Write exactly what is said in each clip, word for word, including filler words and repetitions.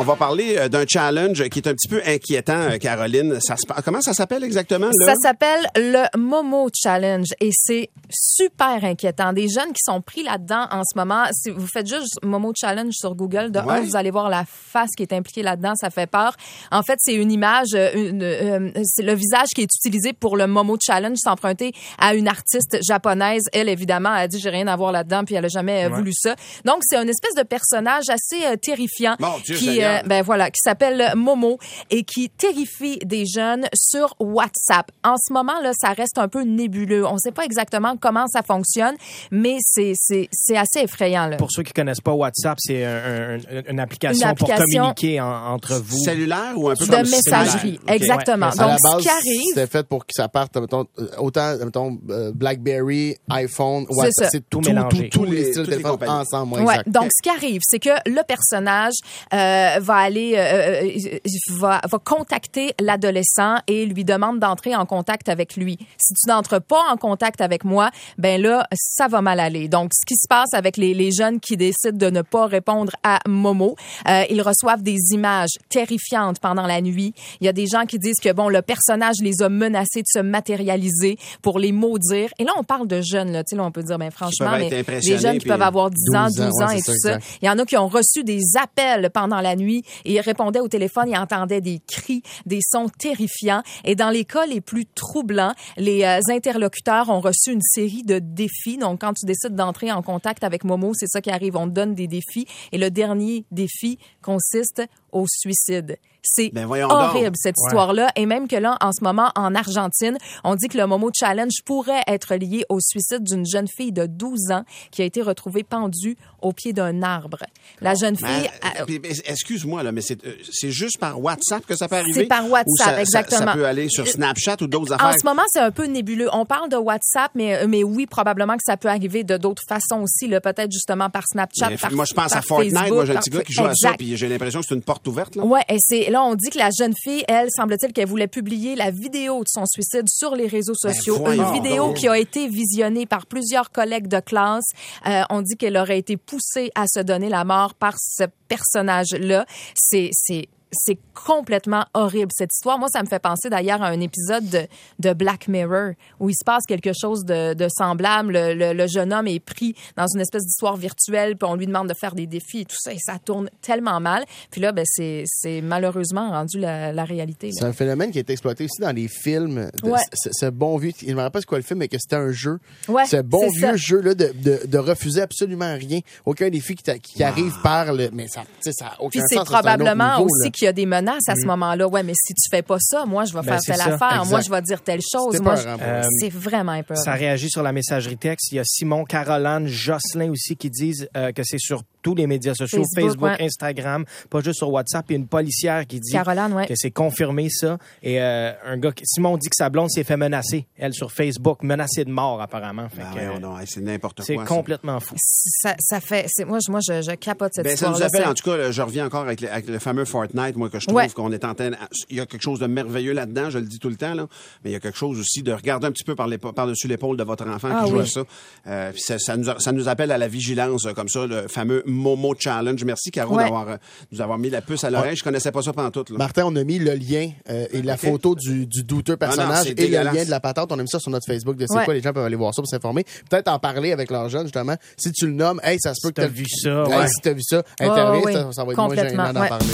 va parler euh, d'un challenge qui est un petit peu inquiétant, euh, Caroline. Ça se, comment ça s'appelle exactement? Là? Ça s'appelle le Momo Challenge et c'est super inquiétant. Des jeunes qui sont pris là-dedans en ce moment. Si vous faites juste Momo Challenge sur Google, de ouais. un, vous allez voir la face qui est impliquée là-dedans. Ça fait peur. En fait, c'est une image, une, euh, c'est le visage qui est utilisé pour le Momo Challenge. C'est emprunté à une artiste japonaise. Elle, évidemment, a dit j'ai rien à voir là-dedans puis elle a jamais ouais. voulu ça. Donc, c'est une espèce de personnage assez euh, terrifiant Mon Dieu, qui, euh, ben voilà, qui s'appelle Momo et qui terrifie des jeunes sur WhatsApp. En ce moment, là, ça reste un peu nébuleux. On ne sait pas exactement comment ça fonctionne, mais c'est, c'est, c'est assez effrayant. Là. Pour ceux qui connaissent pas WhatsApp, c'est un, un, une, application une application pour communiquer en, entre vous. Cellulaire ou un peu de comme messagerie, okay. exactement. Ouais. Donc, à la base, ce qui arrive, c'était fait pour que ça parte, mettons, autant, mettons, BlackBerry, iPhone, WhatsApp, c'est, c'est tout, tout, mélangé. tous les Tous styles de les téléphone compagnies. ensemble. Ouais, exact. donc, ce qui arrive, c'est que le personnage euh, va aller, euh, va, va contacter l'adolescent et lui demande d'entrer en contact avec lui. Si tu n'entres pas en contact avec moi, ben là, ça va mal aller. Donc, ce qui se passe avec les, les jeunes qui décident de ne pas répondre à Momo, euh, ils reçoivent des images terrifiantes pendant la nuit. Il y a des gens qui disent que, bon, le personnage les a menacés de se matérialiser pour les maudire. Et là, on parle de jeunes, là. Tu sais, là, on peut dire, ben, franchement, mais les jeunes qui puis... peuvent avoir dix ans, douze ans, ouais, et tout ça, ça. Il y en a qui ont reçu des appels pendant la nuit et ils répondaient au téléphone, ils entendaient des cris, des sons terrifiants. Et dans les cas les plus troublants, les euh, interlocuteurs ont reçu une série de défis. Donc, quand tu décides d'entrer en contact avec Momo, c'est ça qui arrive. On te donne des défis. Et le dernier défi consiste au suicide. C'est ben horrible, donc. cette ouais. histoire-là. Et même que là, en ce moment, en Argentine, on dit que le Momo Challenge pourrait être lié au suicide d'une jeune fille de douze ans qui a été retrouvée pendue au pied d'un arbre. La jeune fille... Mais, a... Excuse-moi, là, mais c'est, c'est juste par WhatsApp que ça peut arriver? C'est par WhatsApp, ça, exactement. Ça, ça peut aller sur Snapchat ou d'autres affaires? En ce moment, c'est un peu nébuleux. On parle de WhatsApp, mais, mais oui, probablement que ça peut arriver de d'autres façons aussi, là, peut-être justement par Snapchat, mais par moi, je pense par à Fortnite. Facebook, moi, j'ai un petit gars qui joue exact. à ça, puis j'ai l'impression que c'est une porte ouverte. Là. Ouais, et c'est là on dit que la jeune fille, elle, semble-t-il qu'elle voulait publier la vidéo de son suicide sur les réseaux sociaux, ben, une vidéo donc. qui a été visionnée par plusieurs collègues de classe. Euh, on dit qu'elle aurait été poussée à se donner la mort par ce personnage-là. C'est c'est C'est complètement horrible, cette histoire. Moi, ça me fait penser d'ailleurs à un épisode de, de Black Mirror où il se passe quelque chose de, de semblable. Le, le, le jeune homme est pris dans une espèce d'histoire virtuelle, puis on lui demande de faire des défis et tout ça, et ça tourne tellement mal. Puis là, ben, c'est, c'est malheureusement rendu la, la réalité. Là. C'est un phénomène qui a été exploité aussi dans les films. De, ouais. ce, ce bon vieux... Je ne me rappelle pas c'est quoi le film, mais que c'était un jeu. Ouais, ce bon c'est vieux ça. jeu-là de, de, de refuser absolument rien. Aucun défi qui, qui wow. arrive par le... Mais ça n'a aucun Puis sens. c'est probablement c'est niveau, aussi là. qu'il y a des menaces à ce moment-là. Ouais, mais si tu fais pas ça, moi, je vais Ben, faire telle ça. affaire. Exact. Moi, je vais dire telle chose. C'était Moi, peur, je... hein, Euh, c'est vraiment épeurant. Ça réagit sur la messagerie texte. Il y a Simon, Caroline, Jocelyn aussi qui disent euh, que c'est sur tous les médias sociaux, Facebook, Facebook, ouais. Instagram, pas juste sur WhatsApp. Il y a une policière qui dit Caroline, ouais. que c'est confirmé ça. Et euh, un gars, Simon dit que sa blonde s'est fait menacer, elle sur Facebook, menacée de mort apparemment. Fait Ben que, ouais, non, c'est n'importe c'est quoi. C'est complètement fou. Ça, ça fait... C'est... Moi, je, moi je, je capote cette ben, histoire. Ça nous appelle, en tout cas, là, je reviens encore avec le, avec le fameux Fortnite, moi, que je trouve ouais. qu'on est en train... Il y a quelque chose de merveilleux là-dedans, je le dis tout le temps, là, mais il y a quelque chose aussi de regarder un petit peu par les, par-dessus l'épaule de votre enfant ah, qui joue oui. à ça. Euh, puis ça, ça, nous, ça nous appelle à la vigilance, comme ça, le fameux Momo Challenge. Merci, Caro, ouais. d'avoir euh, nous avoir mis la puce à l'oreille. Ouais. Je connaissais pas ça pantoute. Là. Martin, on a mis le lien euh, et la okay. photo du, du douteux personnage ah non, et dégueulasse. Le lien de la patente. On a mis ça sur notre Facebook de C'est ouais. quoi. Les gens peuvent aller voir ça pour s'informer. Peut-être en parler avec leurs jeunes, justement. Si tu le nommes, hey, ça se peut si que t'as vu ça. Hey, ouais. si t'as vu ça, interviens, oh, oui. ça, ça va être moins gênant d'en ouais. parler.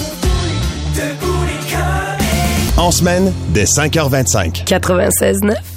En semaine, dès cinq heures vingt-cinq. quatre-vingt-seize neuf